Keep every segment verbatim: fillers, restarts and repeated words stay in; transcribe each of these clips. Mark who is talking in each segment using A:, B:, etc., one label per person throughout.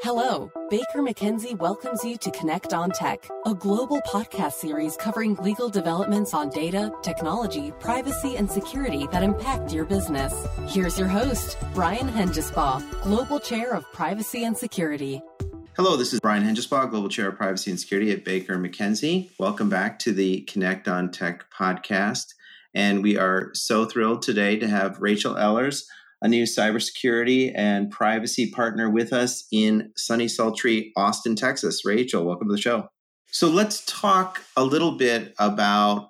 A: Hello, Baker McKenzie welcomes you to Connect on Tech, a global podcast series covering legal developments on data, technology, privacy, and security that impact your business. Here's your host, Brian Hengesbaugh, Global Chair of Privacy and Security.
B: Hello, this is Brian Hengesbaugh, Global Chair of Privacy and Security at Baker McKenzie. Welcome back to the Connect on Tech podcast. And we are so thrilled today to have Rachel Ellers, a new cybersecurity and privacy partner with us in sunny, sultry Austin, Texas. Rachel, welcome to the show. So let's talk a little bit about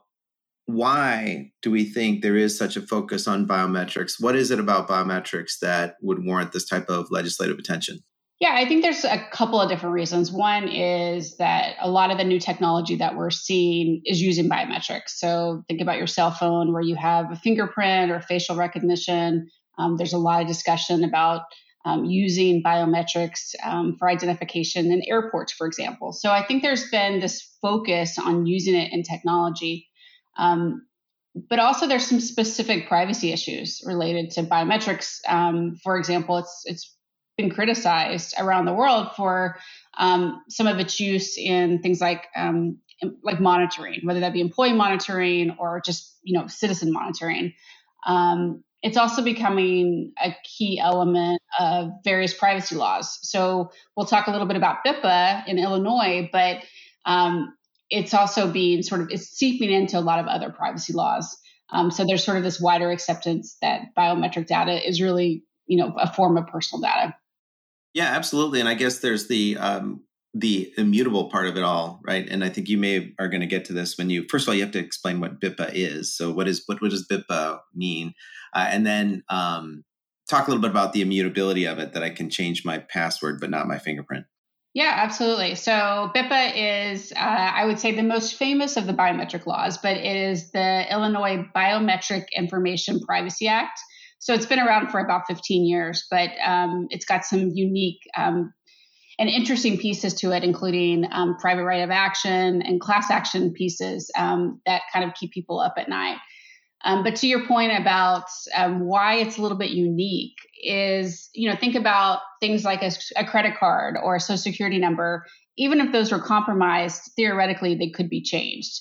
B: why do we think there is such a focus on biometrics? What is it about biometrics that would warrant this type of legislative attention?
C: Yeah, I think there's a couple of different reasons. One is that a lot of the new technology that we're seeing is using biometrics. So think about your cell phone where you have a fingerprint or facial recognition. Um, there's a lot of discussion about um, using biometrics um, for identification in airports, for example. So I think there's been this focus on using it in technology. Um, but also there's some specific privacy issues related to biometrics. Um, for example, it's it's been criticized around the world for um, some of its use in things like um, like monitoring, whether that be employee monitoring or just you know citizen monitoring. Um, It's also becoming a key element of various privacy laws. So we'll talk a little bit about BIPA in Illinois, but um, it's also being sort of, it's seeping into a lot of other privacy laws. Um, so there's sort of this wider acceptance that biometric data is really, you know, a form of personal data.
B: Yeah, absolutely. And I guess there's the um, the immutable part of it all, right? And I think you may are going to get to this when you, first of all, you have to explain what BIPA is. So what is what, what does BIPA mean? Uh, and then um, talk a little bit about the immutability of it, that I can change my password, but not my fingerprint.
C: Yeah, absolutely. So BIPA is, uh, I would say, the most famous of the biometric laws, but it is the Illinois Biometric Information Privacy Act. So it's been around for about fifteen years, but um, it's got some unique um, and interesting pieces to it, including um, private right of action and class action pieces um, that kind of keep people up at night. Um, but to your point about um, why it's a little bit unique is, you know, think about things like a, a credit card or a social security number. Even if those were compromised, theoretically, they could be changed.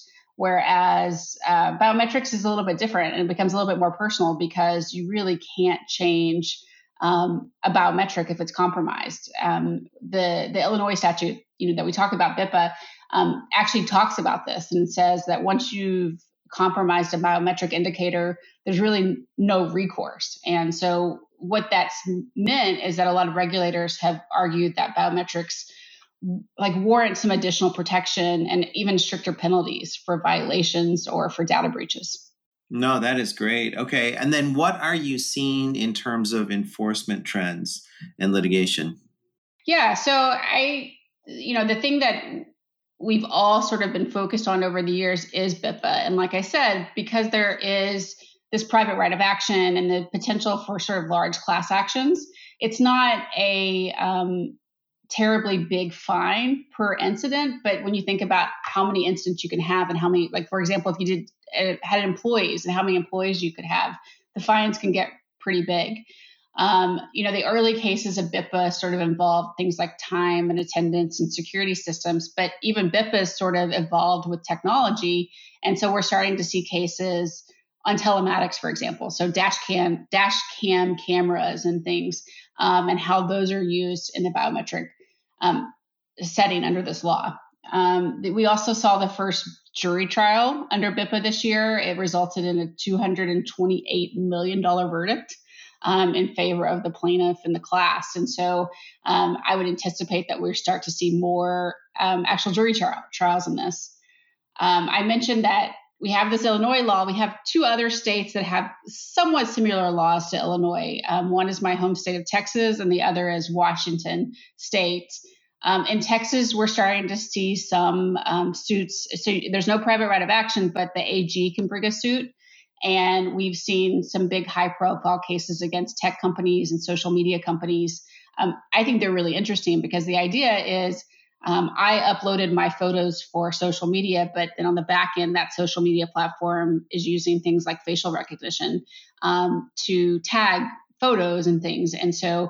C: Whereas uh, biometrics is a little bit different and it becomes a little bit more personal because you really can't change um, a biometric if it's compromised. Um, the, the Illinois statute, you know, that we talk about, BIPA, um, actually talks about this and says that once you've compromised a biometric indicator, there's really no recourse. And so what that's meant is that a lot of regulators have argued that biometrics like warrant some additional protection and even stricter penalties for violations or for data breaches.
B: No, that is great. Okay. And then what are you seeing in terms of enforcement trends and litigation?
C: Yeah. So I, you know, the thing that we've all sort of been focused on over the years is BIPA. And like I said, because there is this private right of action and the potential for sort of large class actions, it's not a um, terribly big fine per incident. But when you think about how many incidents you can have and how many, like, for example, if you did uh, had employees and how many employees you could have, the fines can get pretty big. Um, you know, the early cases of BIPA sort of involved things like time and attendance and security systems, but even BIPA has sort of evolved with technology. And so we're starting to see cases on telematics, for example. So dash cam, dash cam cameras and things, um, and how those are used in the biometric um, setting under this law. Um, we also saw the first jury trial under BIPA this year. It resulted in a two hundred twenty-eight million dollars verdict Um, in favor of the plaintiff and the class. And so um, I would anticipate that we'll start to see more um, actual jury trial, trials in this. Um, I mentioned that we have this Illinois law. We have two other states that have somewhat similar laws to Illinois. Um, one is my home state of Texas, and the other is Washington State. Um, in Texas, we're starting to see some um, suits. So there's no private right of action, but the A G can bring a suit. And we've seen some big high profile cases against tech companies and social media companies. Um, I think they're really interesting because the idea is um, I uploaded my photos for social media, but then on the back end, that social media platform is using things like facial recognition um, to tag photos and things. And so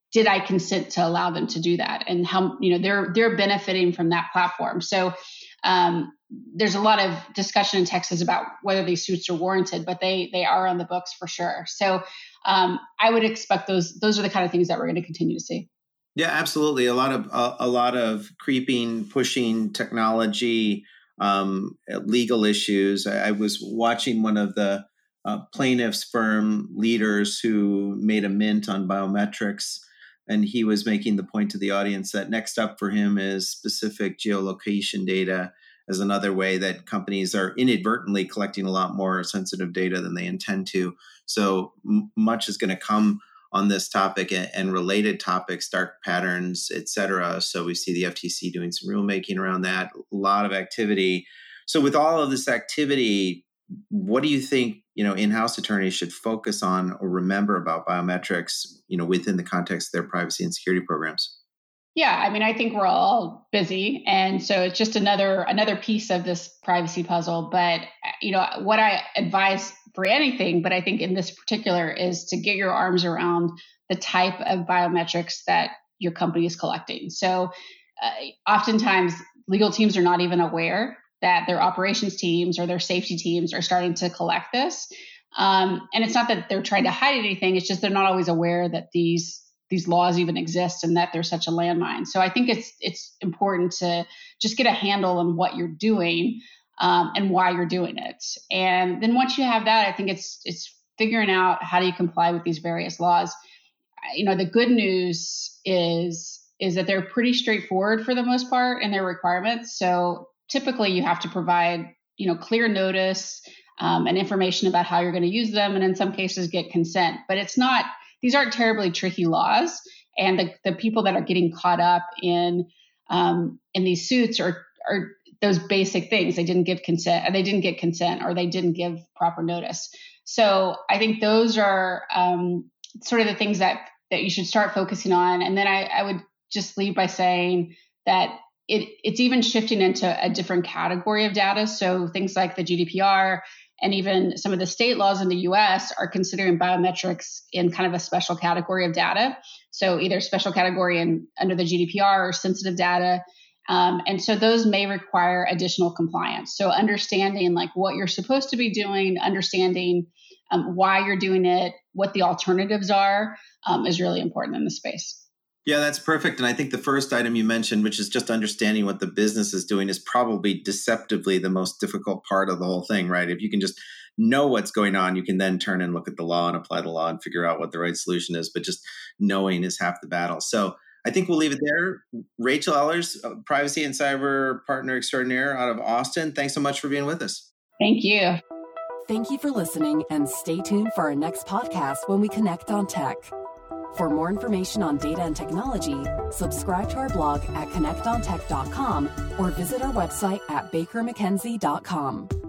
C: did I consent to allow them to do that? And how, you know, they're they're benefiting from that platform. So um, there's a lot of discussion in Texas about whether these suits are warranted, but they they are on the books for sure. So um, I would expect those those are the kind of things that we're going to continue to see.
B: Yeah, absolutely. A lot of a, a lot of creeping, pushing technology, um, legal issues. I, I was watching one of the uh, plaintiffs' firm leaders who made a mint on biometrics, and he was making the point to the audience that next up for him is specific geolocation data as another way that companies are inadvertently collecting a lot more sensitive data than they intend to. So m- much is going to come on this topic and, and related topics, dark patterns, et cetera. So we see the F T C doing some rulemaking around that, a lot of activity. So with all of this activity, what do you think, you know, in-house attorneys should focus on or remember about biometrics, you know, within the context of their privacy and security programs?
C: Yeah, I mean, I think we're all busy, and so it's just another another piece of this privacy puzzle. But you know, what I advise for anything, but I think in this particular, is to get your arms around the type of biometrics that your company is collecting. So, uh, oftentimes, legal teams are not even aware that their operations teams or their safety teams are starting to collect this. Um, and it's not that they're trying to hide anything; it's just they're not always aware that these. these laws even exist and that there's such a landmine. So I think it's it's important to just get a handle on what you're doing um, and why you're doing it. And then once you have that, I think it's it's figuring out how do you comply with these various laws. You know, the good news is is that they're pretty straightforward for the most part in their requirements. So typically you have to provide, you know, clear notice um, and information about how you're going to use them, and in some cases get consent. But it's not These aren't terribly tricky laws, and the, the people that are getting caught up in um, in these suits are are those basic things. They didn't give consent, they didn't get consent, or they didn't give proper notice. So I think those are um, sort of the things that that you should start focusing on. And then I, I would just leave by saying that it it's even shifting into a different category of data. So things like the G D P R. And even some of the state laws in the U S are considering biometrics in kind of a special category of data. So either special category in, under the G D P R or sensitive data. Um, and so those may require additional compliance. So understanding like what you're supposed to be doing, understanding um, why you're doing it, what the alternatives are, um, is really important in the space.
B: Yeah, that's perfect. And I think the first item you mentioned, which is just understanding what the business is doing, is probably deceptively the most difficult part of the whole thing, right? If you can just know what's going on, you can then turn and look at the law and apply the law and figure out what the right solution is. But just knowing is half the battle. So I think we'll leave it there. Rachel Ellers, privacy and cyber partner extraordinaire out of Austin. Thanks so much for being with us.
C: Thank you.
A: Thank you for listening, and stay tuned for our next podcast when we connect on tech. For more information on data and technology, subscribe to our blog at connect on tech dot com or visit our website at baker mckenzie dot com.